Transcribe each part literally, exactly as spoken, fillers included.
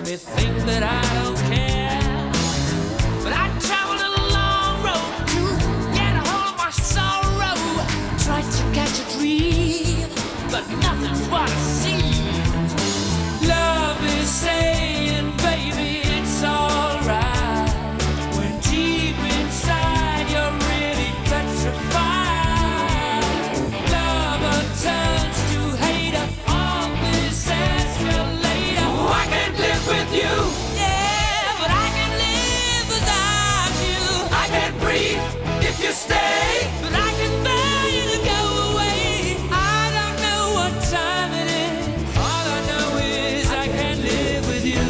me think that I don't care. But I traveled a long road to get a hold of my sorrow. Tried to catch a dream, but nothing's what I see. Love is saying, baby, it's alright, when deep inside you're really petrified. Lover turns to hater, all this escalator. Oh, I can't live with you. Yeah, but I can live without you. I can't breathe if you stay, but I can bear you to go away. I don't know what time it is. All I know is I can't live with you.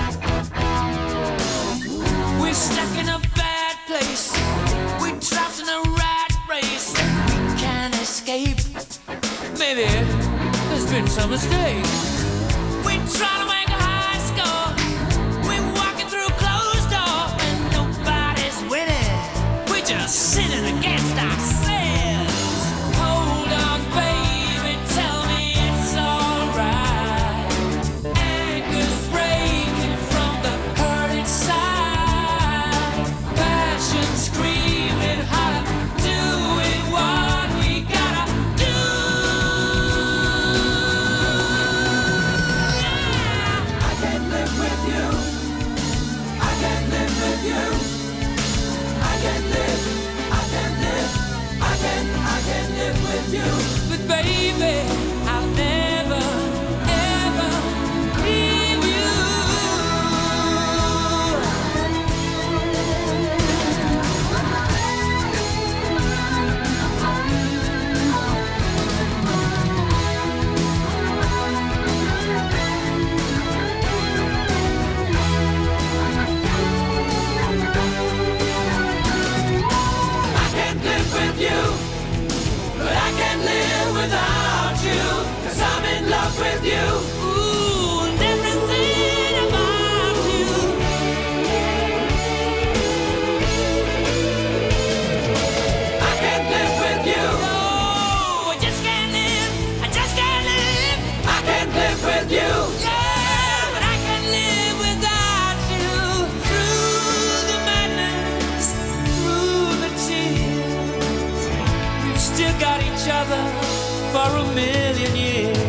We're stuck in a bad place. We're trapped in a rat race. We can't escape. Maybe there's been some mistake. We're trying to make a high score. We're walking through a closed door, and nobody's winning. We're just sinning against ourselves. Hold on, baby, tell me it's alright. Anchor's breaking from the hurt inside. Passion screaming holler, doing what we gotta do. I can't live with you. I can't live with you. I can't live. I can't live. I can't. I can't live with you. But baby, I'll never, ever leave you. I can't live with you, but I can't live without you, 'cause I'm in love with you. Ooh, and everything about you. I can't live with you. No, I just can't live. I just can't live. I can't live with you. Yeah, but I can't live without you. Through the madness, through the tears, we've still got each other for a million years.